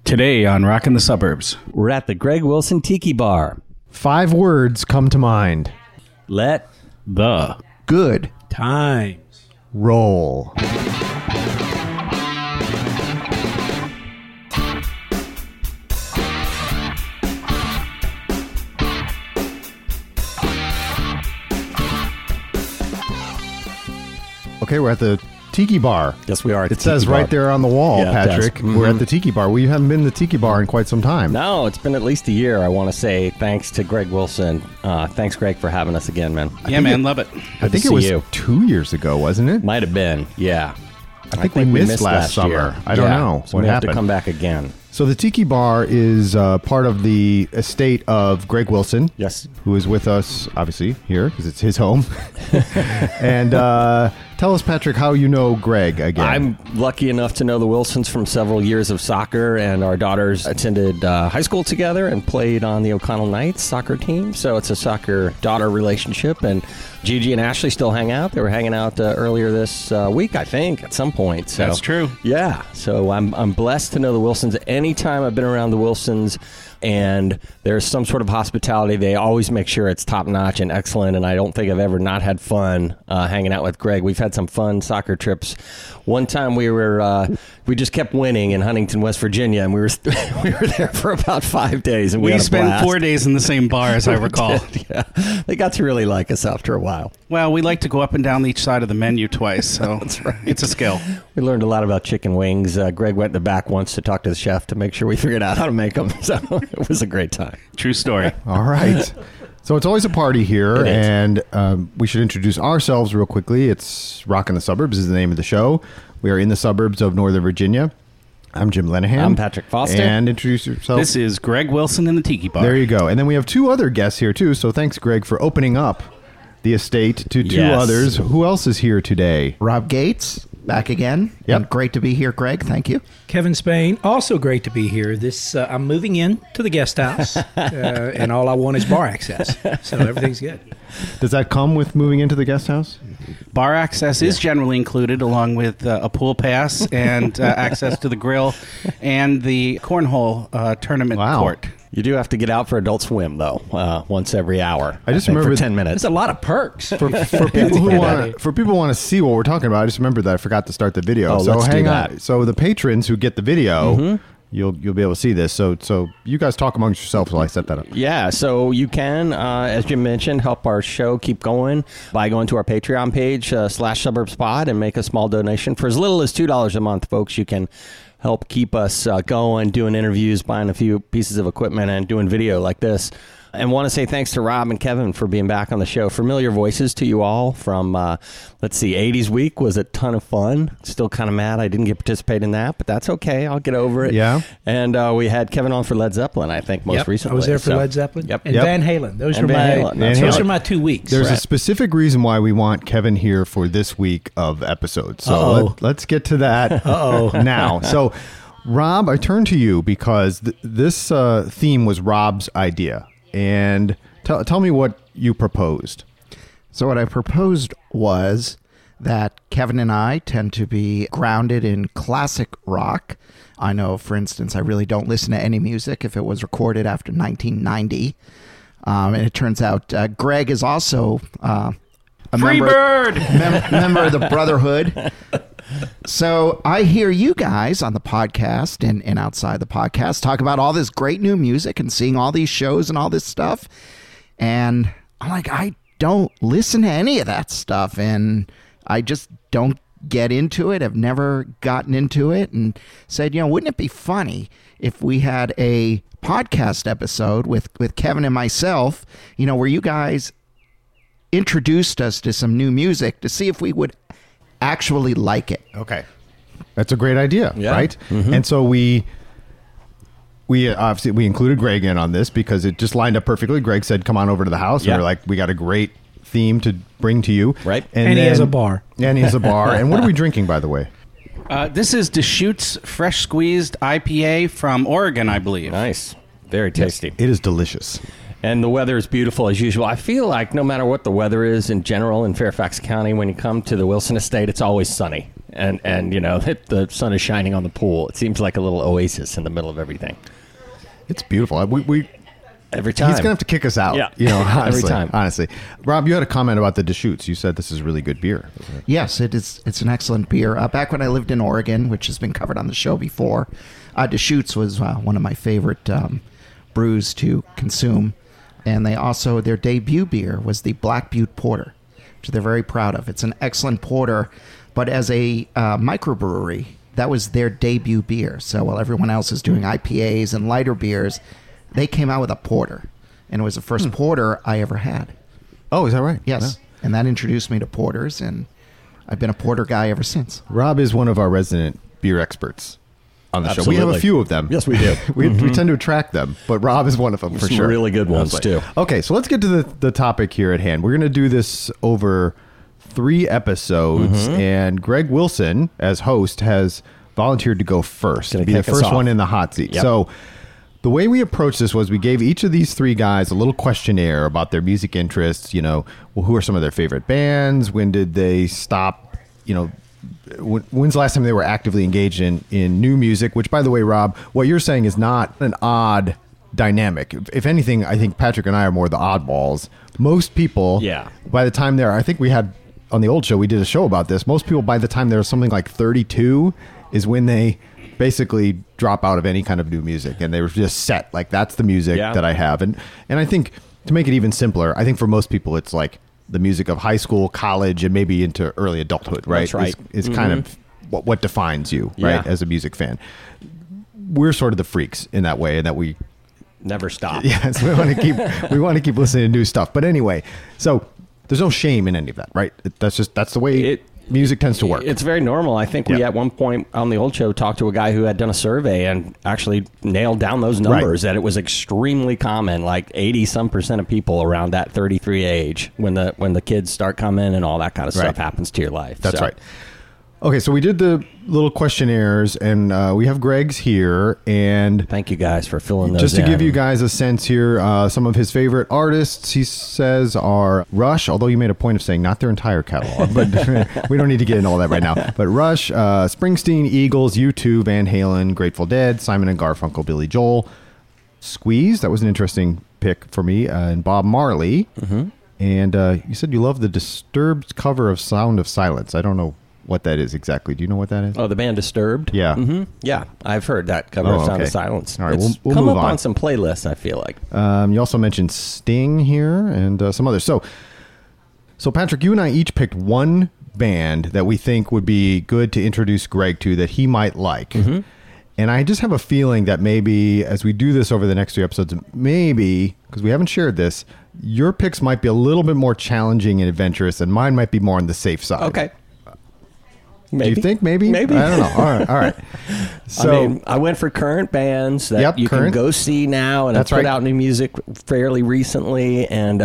Today on Rockin' the Suburbs, we're at the Greg Wilson Tiki Bar. 5 words come to mind. Let the good times roll. Okay, we're at the Tiki Bar. Yes, we are. It says right there on the wall, Patrick. Mm-hmm. We're at the Tiki Bar. We haven't been to the Tiki Bar in quite some time. No, it's been at least a year. I want to say thanks to Greg Wilson. Thanks, Greg, for having us again, man. Yeah, man, love it. I think it was 2 years ago, wasn't it? Might have been, yeah. I think we missed last summer. Year. I don't know so what we happened. Have to come back again. So the Tiki Bar is part of the estate of Greg Wilson. Yes. Who is with us, obviously, here, because it's his home. And tell us, Patrick, how you know Greg again. I'm lucky enough to know the Wilsons from several years of soccer, and our daughters attended high school together and played on the O'Connell Knights soccer team. So it's a soccer-daughter relationship, and Gigi and Ashley still hang out. They were hanging out earlier this week, I think, at some point. So, that's true. Yeah, so I'm blessed to know the Wilsons. Anytime I've been around the Wilsons and there's some sort of hospitality, they always make sure it's top-notch and excellent, and I don't think I've ever not had fun hanging out with Greg. We've had some fun soccer trips. One time we just kept winning in Huntington, West Virginia, and we were there for about 5 days, and we had a spent blast. 4 days in the same bar, as I recall. Yeah, they got to really like us after a while. Well, we like to go up and down each side of the menu twice, so That's right. It's a skill. We learned a lot about chicken wings. Greg went in the back once to talk to the chef to make sure we figured out how to make them, so it was a great time. True story. All right. So it's always a party here, and we should introduce ourselves real quickly. It's Rockin' the Suburbs is the name of the show. We are in the suburbs of Northern Virginia. I'm Jim Lenahan. I'm Patrick Foster. And introduce yourself. This is Greg Wilson in the Tiki Bar. There you go. And then we have 2 other guests here, too. So thanks, Greg, for opening up the estate to 2 others. Who else is here today? Rob Gates, back again. Yep. And great to be here, Greg. Thank you. Kevin Spain, also great to be here. I'm moving in to the guest house, and all I want is bar access, so everything's good. Does that come with moving into the guest house? Bar access is generally included, along with a pool pass and access to the grill and the cornhole tournament court. You do have to get out for adult swim, though, once every hour. I just think, remember for 10 minutes. There's a lot of perks. For people who want to see what we're talking about, I just remembered that I forgot to start the video. Oh, so let's hang do on. that. So the patrons who get the video, you'll be able to see this. So you guys talk amongst yourselves while I set that up. Yeah, so you can, as Jim mentioned, help our show keep going by going to our Patreon page, /SuburbsPod, and make a small donation. For as little as $2 a month, folks, you can help keep us going, doing interviews, buying a few pieces of equipment, and doing video like this. And want to say thanks to Rob and Kevin for being back on the show. Familiar voices to you all from, 80s Week was a ton of fun. Still kind of mad I didn't get to participate in that, but that's okay. I'll get over it. Yeah. And we had Kevin on for Led Zeppelin, I think, most recently. I was there for Led Zeppelin. Yep. And Van Halen. Those are my 2 weeks. There's a specific reason why we want Kevin here for this week of episodes. So let's get to that now. So, Rob, I turn to you because this theme was Rob's idea. And tell me what you proposed. So what I proposed was that Kevin and I tend to be grounded in classic rock. I know, for instance, I really don't listen to any music if it was recorded after 1990. And it turns out Greg is also a member of the Brotherhood. So I hear you guys on the podcast and outside the podcast talk about all this great new music and seeing all these shows and all this stuff. And I'm like, I don't listen to any of that stuff. And I just don't get into it. I've never gotten into it, and said, wouldn't it be funny if we had a podcast episode with Kevin and myself, where you guys introduced us to some new music to see if we would actually like it. Okay. That's a great idea, right? Mm-hmm. And so we obviously included Greg in on this because it just lined up perfectly. Greg said, come on over to the house. And we're like, we got a great theme to bring to you. Right. And he has a bar. And he has a bar. And what are we drinking, by the way? This is Deschutes Fresh Squeezed IPA from Oregon, I believe. Nice. Very tasty. It is delicious. And the weather is beautiful as usual. I feel like no matter what the weather is in general in Fairfax County, when you come to the Wilson Estate, it's always sunny. and the sun is shining on the pool. It seems like a little oasis in the middle of everything. It's beautiful. We every time he's gonna have to kick us out. Yeah. Honestly, Every time. Honestly, Rob, you had a comment about the Deschutes. You said this is really good beer. Yes, it is. It's an excellent beer. Back when I lived in Oregon, which has been covered on the show before, Deschutes was one of my favorite brews to consume. And they also, their debut beer was the Black Butte Porter, which they're very proud of. It's an excellent porter, but as a microbrewery, that was their debut beer. So while everyone else is doing IPAs and lighter beers, they came out with a porter. And it was the first porter I ever had. Oh, is that right? Yes. Yeah. And that introduced me to porters, and I've been a porter guy ever since. Rob is one of our resident beer experts on the show. We have a Absolutely. few of them. Yes, we do. we tend to attract them, but Rob is one of them for Some sure. really good ones, too. Okay, so let's get to the topic here at hand. We're going to do this over 3 episodes, and Greg Wilson, as host, has volunteered to go first, to Gonna be the kick us first off. one in the hot seat. Yep. So the way we approached this was we gave each of these 3 guys a little questionnaire about their music interests. Who are some of their favorite bands? When did they stop? When's the last time they were actively engaged in new music? Which, by the way, Rob, what you're saying is not an odd dynamic. If anything, I think Patrick and I are more the oddballs. Most people, by the time I think we had on the old show, we did a show about this. Most people, by the time they're something like 32, is when they basically drop out of any kind of new music, and they were just set. Like, that's the music that I have. And I think, to make it even simpler, I think for most people, it's like the music of high school, college, and maybe into early adulthood, right? That's right. Is kind of what defines you, right, as a music fan. We're sort of the freaks in that way, and that we never stop. Yes, we want to keep listening to new stuff. But anyway, so there's no shame in any of that, right? That's the way music tends to work. It's very normal. I think we at one point on the old show talked to a guy who had done a survey and actually nailed down those numbers, that it was extremely common, like 80% of people around that 33 age, when the kids start coming and all that kind of stuff happens to your life. That's right. Okay, so we did the little questionnaires, and we have Greg's here, and thank you guys for filling those just to in. give you guys a sense here, some of his favorite artists, he says, are Rush, although you made a point of saying not their entire catalog, but we don't need to get into all that right now. But Rush, Springsteen, Eagles, U2, Van Halen, Grateful Dead, Simon and Garfunkel, Billy Joel, Squeeze, that was an interesting pick for me, and Bob Marley. And you said you love the Disturbed cover of Sound of Silence. I don't know what that is exactly. Do you know what that is? Oh, the band Disturbed? Yeah. Yeah, I've heard that cover of Sound of Silence. All right, it's we'll come move up on. on some playlists, I feel like. You also mentioned Sting here and some others. So Patrick, you and I each picked one band that we think would be good to introduce Greg to that he might like. And I just have a feeling that maybe as we do this over the next 3 episodes, maybe, because we haven't shared this, your picks might be a little bit more challenging and adventurous, and mine might be more on the safe side. Okay. Maybe. Do you think maybe? Maybe. I don't know. All right. So I went for current bands that you can go see now, and have put out new music fairly recently, and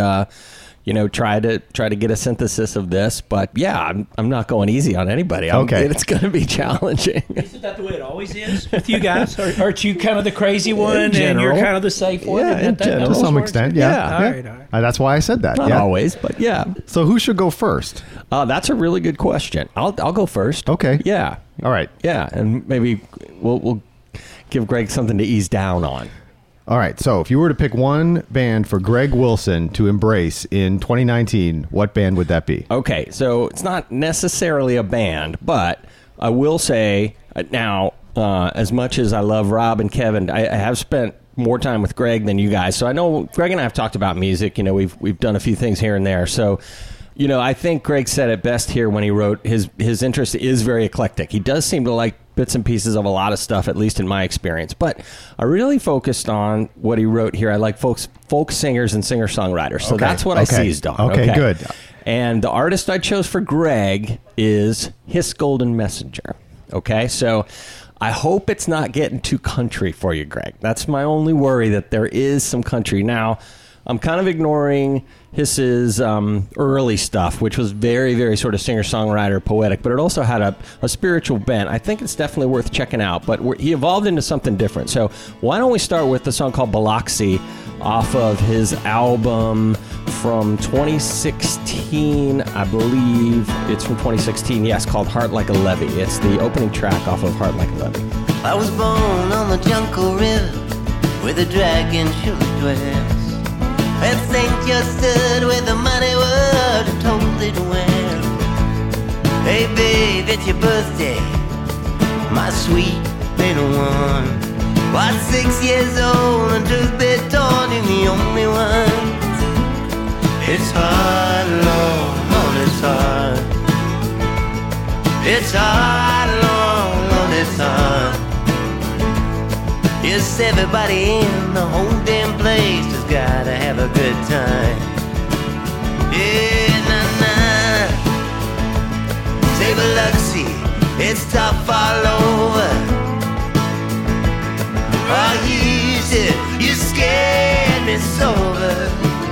try to get a synthesis of this. But yeah, I'm not going easy on anybody. It's going to be challenging. Isn't that the way it always is with you guys? Aren't you kind of the crazy one, and you're kind of the safe one? Yeah, to some extent, yeah. All right. That's why I said that. Not always, but yeah. So who should go first? That's a really good question. I'll go first. Okay. Yeah. All right. Yeah, and maybe we'll give Greg something to ease down on. All right. So if you were to pick one band for Greg Wilson to embrace in 2019, what band would that be? Okay. So it's not necessarily a band, but I will say now, as much as I love Rob and Kevin, I have spent more time with Greg than you guys. So I know Greg and I have talked about music. We've done a few things here and there. So, I think Greg said it best here when he wrote his interest is very eclectic. He does seem to like bits and pieces of a lot of stuff, at least in my experience. But I really focused on what he wrote here. I like folk singers and singer-songwriters. So that's what I seized on. Okay, good. And the artist I chose for Greg is Hiss Golden Messenger. Okay, so I hope it's not getting too country for you, Greg. That's my only worry, that there is some country. Now, I'm kind of ignoring Hiss's early stuff, which was very, very sort of singer-songwriter, poetic, but it also had a spiritual bent. I think it's definitely worth checking out, but he evolved into something different. So why don't we start with the song called Biloxi off of his album from 2016, I believe. It's from 2016, yes, called Heart Like a Levee. It's the opening track off of Heart Like a Levee. I was born on the Jungle River, where the dragon surely dwells. And St. Just stood where the mighty world told it well. Hey babe, it's your birthday, my sweet little one. Why 6 years old and truth be told, you're the only one. It's hard, Lord, it's hard. It's hard, Lord, it's hard. Yes, everybody in the whole damn place has gotta have a good time. Yeah, nah. Say Biloxi, it's tough all over. Oh, you scared me sober.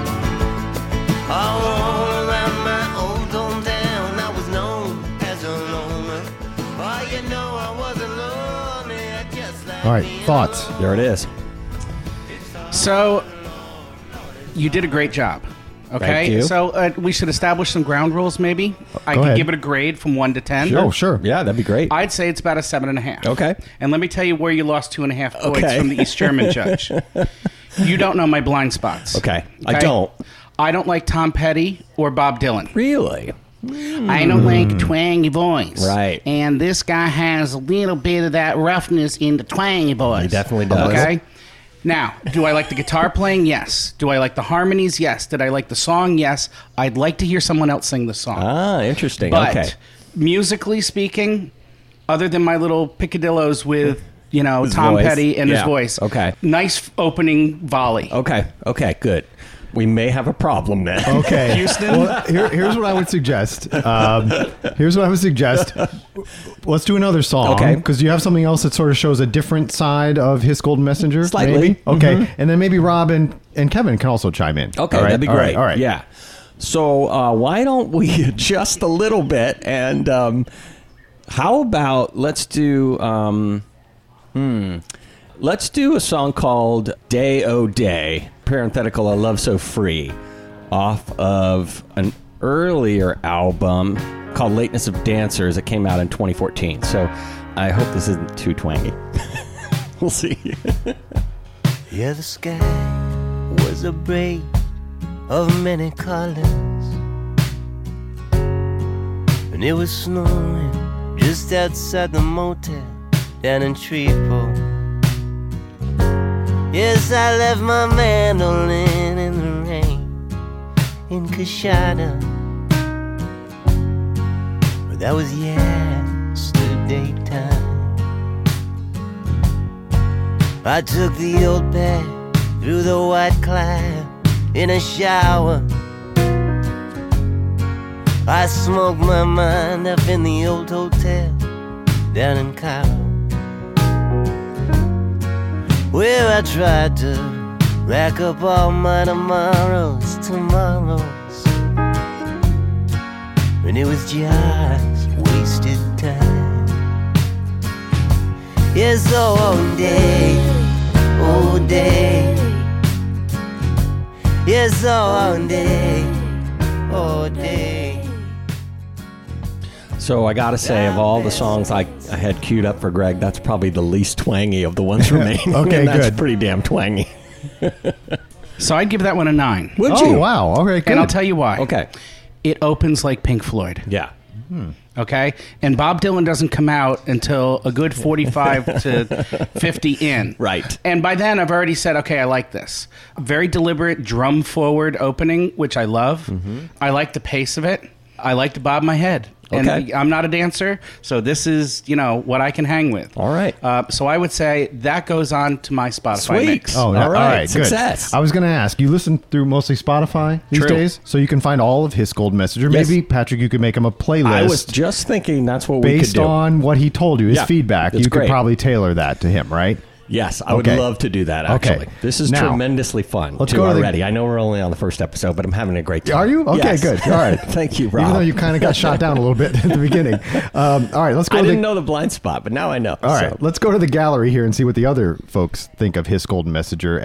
All around my old hometown, I was known as a loner. Oh, you know I wasn't lonely, I just like. All right, thoughts. There it is. So, you did a great job. Okay, Thank you. So we should establish some ground rules. Maybe I could ahead. give it a grade from 1 to 10. Oh, sure. Yeah, that'd be great. I'd say it's about a 7.5. Okay. And let me tell you where you lost 2.5 points Okay. from the East German judge. You don't know my blind spots. Okay. I don't. I don't like Tom Petty or Bob Dylan. Really? I don't like twangy voice. Right. And this guy has a little bit of that roughness in the twangy voice. He definitely does. Okay. Now, do I like the guitar playing? Yes. Do I like the harmonies? Yes. Did I like the song? Yes. I'd like to hear someone else sing the song. Ah, interesting. But Okay. musically speaking, other than my little picadillos with, His Tom voice. Petty and his Yeah. voice. Okay. Nice opening volley. Okay, good. We may have a problem then. Okay. Houston? Well, here's what I would suggest. Let's do another song. Okay. Because you have something else that sort of shows a different side of His Golden Messenger. Slightly. Maybe? Okay. Mhm. And then maybe Rob and Kevin can also chime in. Okay, All right? that'd be All right, great. All right. Yeah. So why don't we adjust a little bit and how about let's do let's do a song called Day O Day, parenthetical A Love So Free, off of an earlier album called Lateness of Dancers that came out in 2014. So I hope this isn't too twangy. We'll see. Yeah, the sky was a braid of many colors, and it was snowing just outside the motel down in Shreveport. Yes, I left my mandolin in the rain in Coshada, but that was yesterday time. I took the old path through the white cloud in a shower. I smoked my mind up in the old hotel down in Cairo, where I tried to rack up all my tomorrows, and it was just wasted time. Yes, all day, all day. Yes, all day, all day. So I gotta say, of all the songs I had queued up for Greg, that's probably the least twangy of the ones remaining. Okay, and that's good. pretty damn twangy. So I'd give that one a 9. Would Oh, you? wow. All right, good. And I'll tell you why. Okay. It opens like Pink Floyd. Yeah. Okay? And Bob Dylan doesn't come out until a good 45 to 50 in. Right. And by then, I've already said, okay, I like this. Very deliberate drum forward opening, which I love. I like the pace of it. I like to bob my head. And Okay. I'm not a dancer, so this is, what I can hang with. All right. So I would say that goes on to my Spotify Sweet. mix. Oh, All right. good. Success. I was going to ask, you listen through mostly Spotify these True. days? So you can find all of His Golden Messenger. Yes. Maybe, Patrick, you could make him a playlist. I was just thinking that's what we could based do. on what he told you, his Yeah, feedback. it's You could great. probably tailor that to him, right? Yes, I would Okay. love to do that, Okay. actually. This is Now, tremendously fun, let's too, go to the- already. I know we're only on the first episode, but I'm having a great time. Are you? Okay, Yes. good. All right. Thank you, Rob. Even though you kind of got shot down a little bit at the beginning. All right, let's go I to didn't the, know the blind spot, but now I know. All right, let's go to the gallery here and see what the other folks think of His Golden Messenger as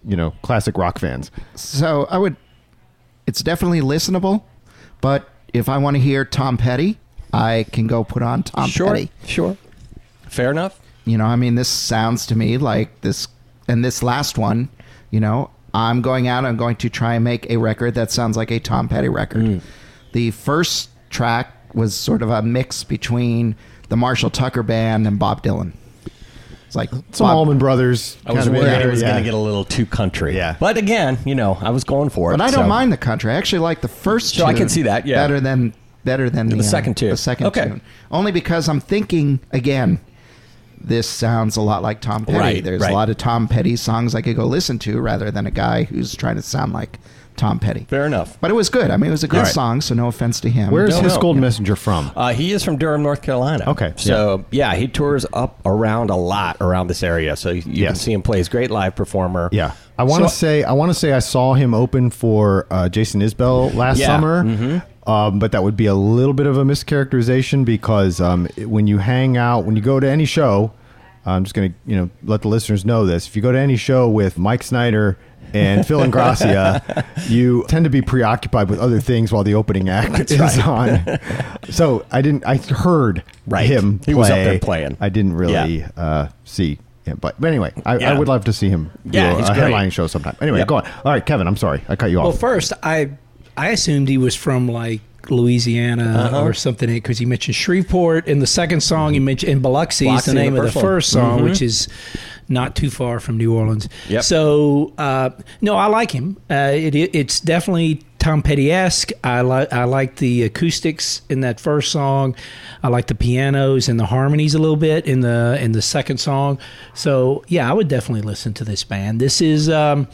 classic rock fans. So it's definitely listenable, but if I want to hear Tom Petty, I can go put on Tom Petty. Sure. Fair enough. This sounds to me like this, and this last one, I'm going to try and make a record that sounds like a Tom Petty record. The first track was sort of a mix between the Marshall Tucker Band and Bob Dylan. It's like some Allman Brothers. I was worried it was going to get a little too country. Yeah. But again, I was going for it. But I don't mind the country. I actually like the first tune. So I can see that, yeah. Better than the second tune. The second tune. Only because I'm thinking, again, this sounds a lot like Tom Petty. Right, There's a lot of Tom Petty songs I could go listen to rather than a guy who's trying to sound like Tom Petty. Fair enough. But it was good. It was a good song, so no offense to him. Where's His Gold Messenger from? He is from Durham, North Carolina. Okay. So, he tours up around a lot around this area. So you can see him play. He's a great live performer. Yeah. I want to say I saw him open for Jason Isbell last summer. Mm-hmm. But that would be a little bit of a mischaracterization because when you go to any show, I'm just going to let the listeners know this. If you go to any show with Mike Snyder and Phil Ingrassia, you tend to be preoccupied with other things while the opening act is on. So I heard him play. He was up there playing. I didn't really see him. But anyway, I would love to see him do a headlining show sometime. Anyway, go on. All right, Kevin, I'm sorry. I cut you off. Well, first, I assumed he was from like Louisiana or something, because he mentioned Shreveport in the second song. He mentioned in Biloxi is the name of the first song, which is not too far from New Orleans. Yep. So no, I like him. It's definitely Tom Petty-esque. I like the acoustics in that first song. I like the pianos and the harmonies a little bit in the second song. So yeah, I would definitely listen to this band. This is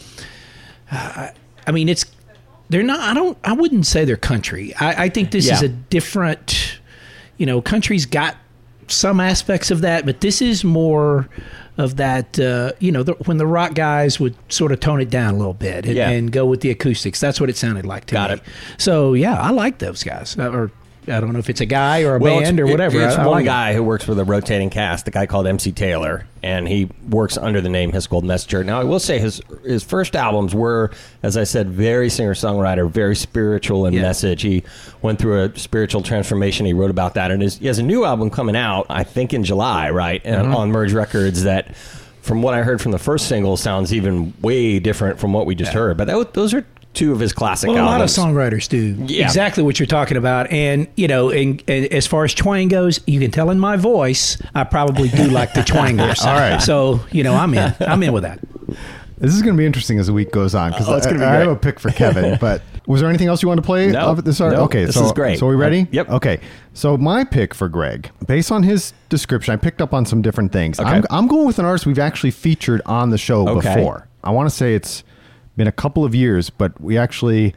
it's. They're not. I wouldn't say they're country. I think this is a different. Country's got some aspects of that, but this is more of that. When the rock guys would sort of tone it down a little bit and go with the acoustics. That's what it sounded like to me. Got it. So yeah, I like those guys. Or I don't know if it's a guy or a band or whatever. It's one guy who works with a rotating cast, a guy called MC Taylor, and he works under the name His Gold Messenger. Now, I will say his first albums were, as I said, very singer-songwriter, very spiritual in message. He went through a spiritual transformation. He wrote about that. And he has a new album coming out, I think in July, right, on Merge Records that, from what I heard from the first single, sounds even way different from what we just heard. But those are two of his classic albums. A lot of songwriters do exactly what you're talking about. And, and as far as twang goes, you can tell in my voice, I probably do like the twangers. All right. So, I'm in with that. This is going to be interesting as the week goes on because I have a pick for Kevin. But was there anything else you want to play? No. Okay, this is great. So are we ready? Yep. Okay. So my pick for Greg, based on his description, I picked up on some different things. Okay. I'm going with an artist we've actually featured on the show before. I want to say it's been a couple of years, but we actually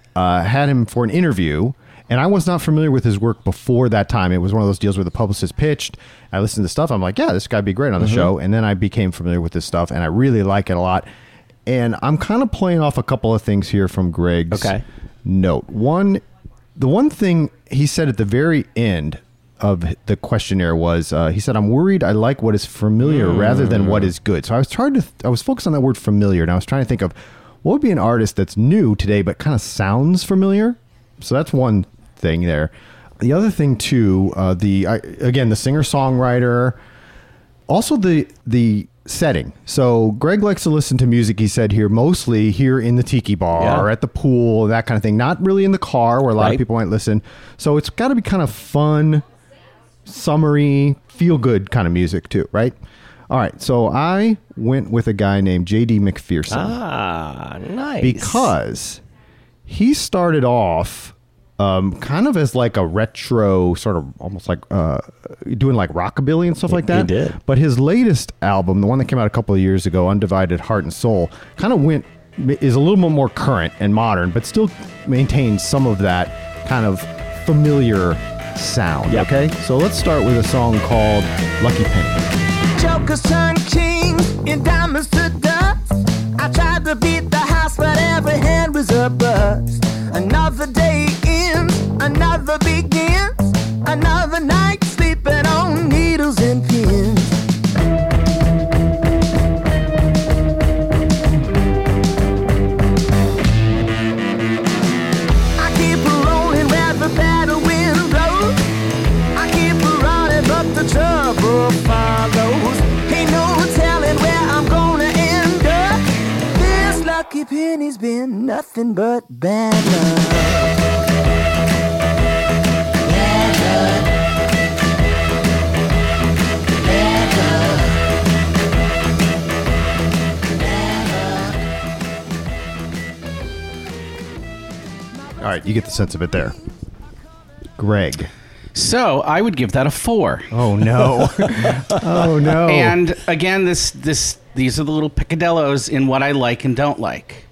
had him for an interview, and I was not familiar with his work before that time. It was one of those deals where the publicist pitched. I listened to stuff. I'm like, yeah, this guy would be great on the show. And then I became familiar with this stuff, and I really like it a lot. And I'm kind of playing off a couple of things here from Greg's note. The one thing he said at the very end of the questionnaire was, he said, I'm worried I like what is familiar rather than what is good. So I was focused on that word familiar, and I was trying to think of what would be an artist that's new today but kind of sounds familiar. So that's one thing there. The other thing too, the singer-songwriter, also the setting. So Greg likes to listen to music, he said here, mostly here in the tiki bar or at the pool, that kind of thing. Not really in the car where a lot of people might listen. So it's got to be kind of fun, summery, feel-good kind of music too, right? All right, so I went with a guy named J.D. McPherson. Ah, nice. Because he started off kind of as like a retro, sort of almost like doing like rockabilly and stuff like that. He did. But his latest album, the one that came out a couple of years ago, Undivided Heart and Soul, kind of is a little bit more current and modern, but still maintains some of that kind of familiar sound. Yep. Okay, so let's start with a song called Lucky Penny. Jokers turn kings and diamonds to dust. I tried to beat the house, but every hand was a bust. Another day ends, another begins, another night sleeping on needles and pins. penny's been nothing but bad luck. Bad luck. Bad luck. Bad luck. All right, you get the sense of it there. Greg. So I would give that a 4. Oh no. Oh no. And again, these are the little picadillos in what I like and don't like.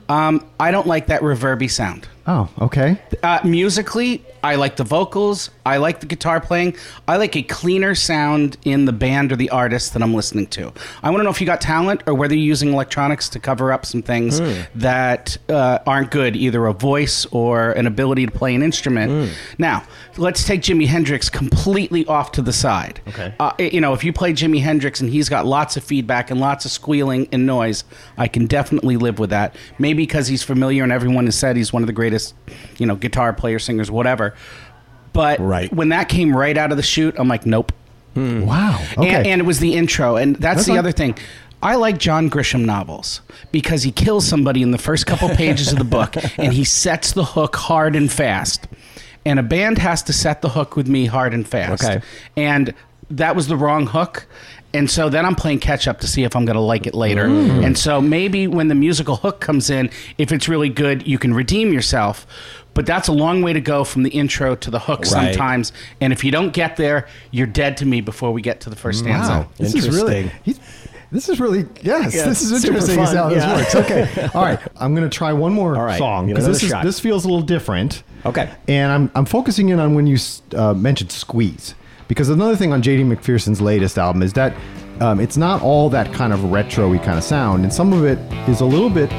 I don't like that reverby sound. Oh, okay. Musically, I like the vocals. I like the guitar playing. I like a cleaner sound in the band or the artist that I'm listening to. I want to know if you got talent or whether you're using electronics to cover up some things that aren't good, either a voice or an ability to play an instrument. Now, let's take Jimi Hendrix completely off to the side. Okay. If you play Jimi Hendrix and he's got lots of feedback and lots of squealing and noise, I can definitely live with that. Maybe because he's familiar and everyone has said he's one of the greatest guitar players, singers, whatever. But when that came right out of the chute, I'm like, nope. Wow. Okay. And it was the intro. And that's the other thing. I like John Grisham novels because he kills somebody in the first couple pages of the book and he sets the hook hard and fast. And a band has to set the hook with me hard and fast. Okay. And that was the wrong hook. And so then I'm playing catch up to see if I'm going to like it later. And so maybe when the musical hook comes in, if it's really good, you can redeem yourself. But that's a long way to go from the intro to the hook sometimes. And if you don't get there, you're dead to me before we get to the first stanza. Wow. This is really, yes, this is interesting fun. how this works. Okay. All right. I'm going to try one more song because shot. this feels a little different. Okay. And I'm focusing in on when you mentioned Squeeze. Because another thing on J.D. McPherson's latest album is that it's not all that kind of retro-y kind of sound. And some of it is a little bit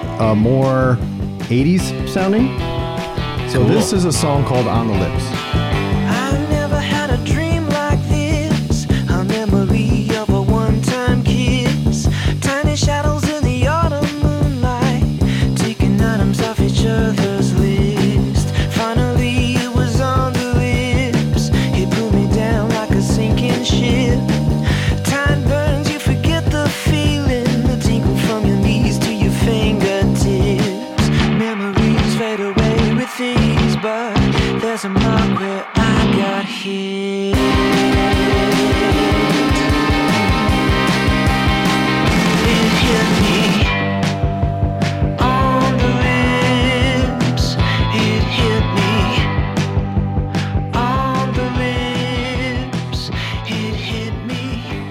more 80s sounding. So this is a song called On the Lips. I never had a dream like this, a memory of a one-time kiss, tiny shadows in the autumn moonlight, taking items off each other's list. Finally it was on the lips, it pulled me down like a sinking ship. Time burns, you forget the feeling, the tingle from your knees to your fingertips. Memories fade away with ease, but there's a mark where I got hit. It hit me on the lips. It hit me on the lips. It hit me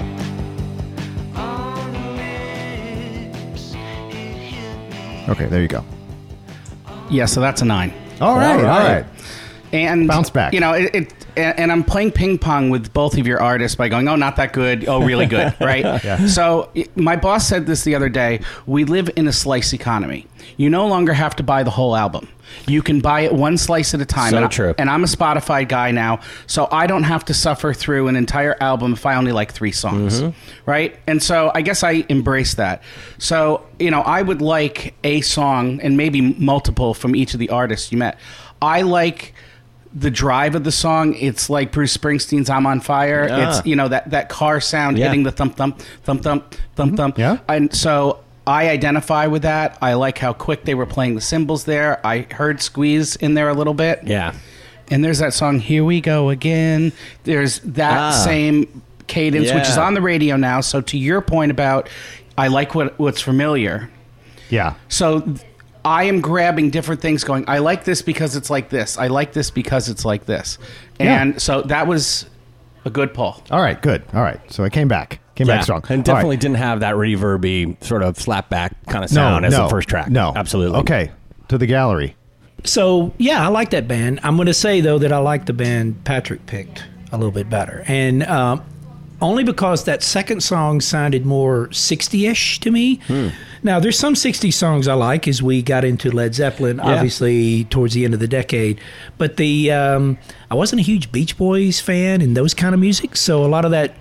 on the lips. It hit me. Okay, there you go. Yeah, so that's a 9. All right. And bounce back. And I'm playing ping pong with both of your artists by going, oh, not that good. Oh, really good. Right. Yeah. So my boss said this the other day. We live in a slice economy. You no longer have to buy the whole album. You can buy it one slice at a time. So true. And I'm a Spotify guy now, so I don't have to suffer through an entire album if I only like 3 songs. Right. And so I guess I embrace that. So, I would like a song and maybe multiple from each of the artists you met. I like the drive of the song. It's like Bruce Springsteen's I'm on Fire. It's that car sound hitting the thump thump thump thump thump thump. Yeah. And so I identify with that. I like how quick they were playing the cymbals there. I heard Squeeze in there a little bit. Yeah. And there's that song Here We Go Again. There's that same cadence, which is on the radio now. So to your point about I like what's familiar. Yeah. So I am grabbing different things going, I like this because it's like this. I like this because it's like this. And so that was a good pull. All right, good. All right. So I came back strong. And definitely didn't have that reverby sort of slapback kind of sound as the first track. No. Absolutely. Okay. To the gallery. So, yeah, I like that band. I'm going to say, though, that I like the band Patrick picked a little bit better. And only because that second song sounded more 60-ish to me. Now, there's some 60s songs I like as we got into Led Zeppelin, obviously, towards the end of the decade. But I wasn't a huge Beach Boys fan and those kind of music, so a lot of that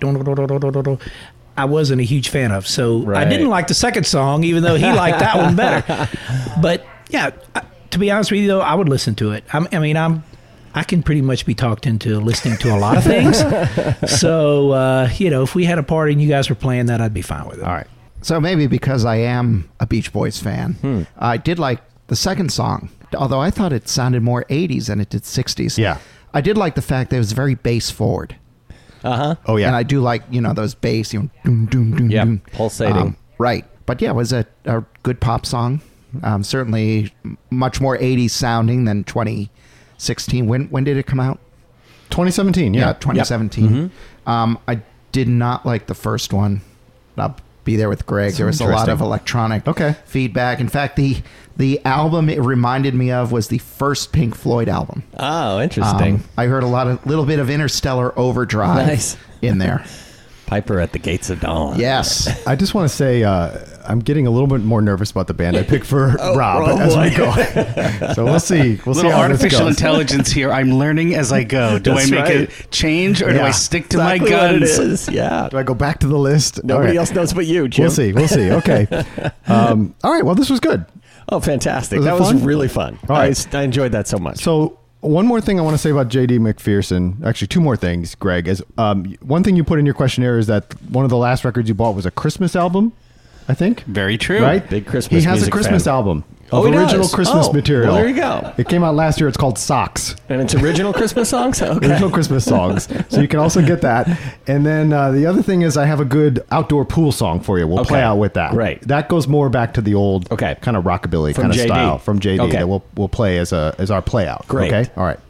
I wasn't a huge fan of. So I didn't like the second song, even though he liked that one better. But, yeah, to be honest with you, though, I would listen to it. I can pretty much be talked into listening to a lot of things. So, if we had a party and you guys were playing that, I'd be fine with it. All right. So maybe because I am a Beach Boys fan, I did like the second song, although I thought it sounded more 80s than it did 60s. Yeah. I did like the fact that it was very bass forward. Oh, yeah. And I do like, those bass, doom, doom, doom, Yep, doom. pulsating. Right. But yeah, it was a good pop song. Certainly much more 80s sounding than 2016. When did it come out? 2017, yeah. 2017. I did not like the first one. I'll be there with Greg. There was a lot of electronic feedback. In fact, the album it reminded me of was the first Pink Floyd album. Oh, interesting. I heard little bit of Interstellar Overdrive in there. Piper at the Gates of Dawn. Yes. I just want to say I'm getting a little bit more nervous about the band I picked for Rob as we go. So we'll see. We'll see Little how artificial this goes. intelligence here. I'm learning as I go. Do That's I make right. a change or do I stick to Exactly my what it guns? is. Yeah. Do I go back to the list? Nobody All right. else knows but you, Jim. We'll see. Okay. All right. Well, this was good. Oh, fantastic. Was it That was fun? really fun. All right. I enjoyed that so much. So one more thing I want to say about J.D. McPherson, actually two more things, Greg, is one thing you put in your questionnaire is that one of the last records you bought was a Christmas album, I think. Very true. Right? Big Christmas He has a music Christmas fan. album Oh, of he original does? Christmas Oh, material. well, there you go. It came out last year. It's called Socks. And it's original Christmas songs? Okay. Original Christmas songs. So you can also get that. And then the other thing is I have a good outdoor pool song for you. We'll play out with that. Great. That goes more back to the old kind of rockabilly From kind of JD. style from JD Okay. that we'll play as our play out. Great. Okay? All right.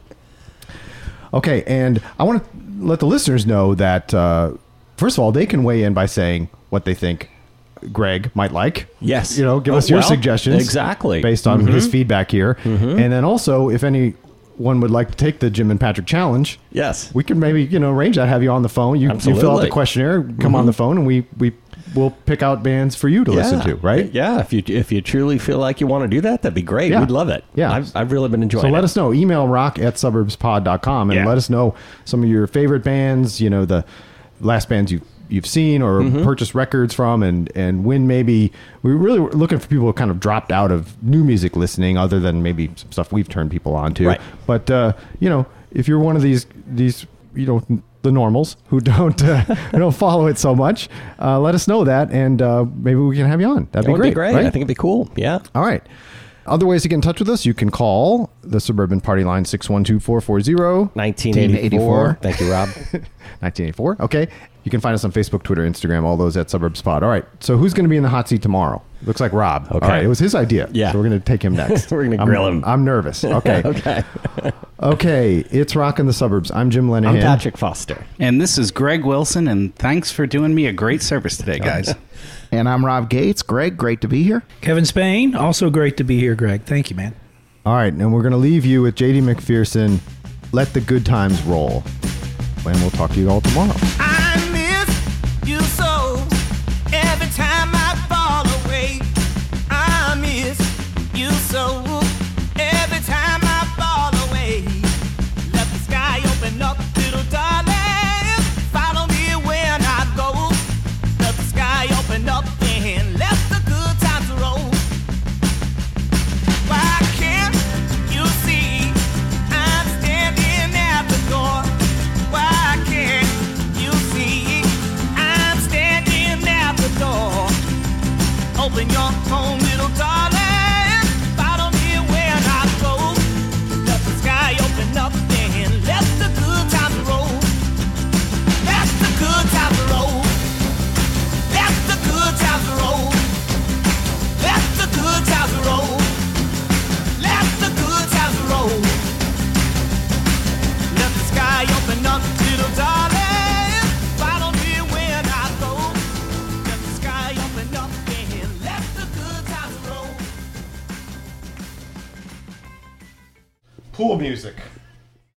Okay, and I want to let the listeners know that, first of all, they can weigh in by saying what they think Greg might like. Yes. Give us your suggestions. Exactly. Based on his feedback here. And then also, if anyone would like to take the Jim and Patrick challenge, yes, we can maybe, arrange that, have you on the phone. You fill out the Absolutely. questionnaire, come on the phone, and we'll pick out bands for you to listen to, right? Yeah, if you truly feel like you want to do that, that'd be great. Yeah. We'd love it. Yeah. I've really been enjoying So it. let us know. Email rock@suburbspod.com and let us know some of your favorite bands, the last bands you've seen or purchased records from, and when maybe we're really looking for people who kind of dropped out of new music listening other than maybe some stuff we've turned people on to. Right. But, if you're one of these the normals who don't follow it so much, let us know that, and maybe we can have you on. That'd That be would great. be right? I think it'd be cool. Yeah. All right. Other ways to get in touch with us, you can call the Suburban Party line 612-440. 1984. Thank you, Rob. 1984. Okay. You can find us on Facebook, Twitter, Instagram, all those at Suburbs Pod. All right. So who's going to be in the hot seat tomorrow? Looks like Rob. Okay. All right. It was his idea. Yeah. So we're going to take him next. We're going to grill him. I'm nervous. Okay. Okay. Okay. It's Rock in the Suburbs. I'm Jim Lenahan. I'm Patrick Foster. And this is Greg Wilson, and thanks for doing me a great service today, guys. And I'm Rob Gates. Greg, great to be here. Kevin Spain, also great to be here, Greg. Thank you, man. All right. And we're going to leave you with J.D. McPherson. Let the good times roll. And we'll talk to you all tomorrow. I miss you so. Every time I fall away, I miss you so. Every time I fall away, let the sky open up, little darling. Follow me when I go. Let the sky open up and let the good times roll. Why can't you see I'm standing at the door? Why can't you see I'm standing at the door? Open your home, little darling. Follow me when I go. Let the sky open up and let the good times roll. Let the good times roll. Let the good times roll. Let the good times roll. Let the good times roll. Let the sky open up, little darling. Follow me when I go. Let the sky open up and let the good times roll. Pool music.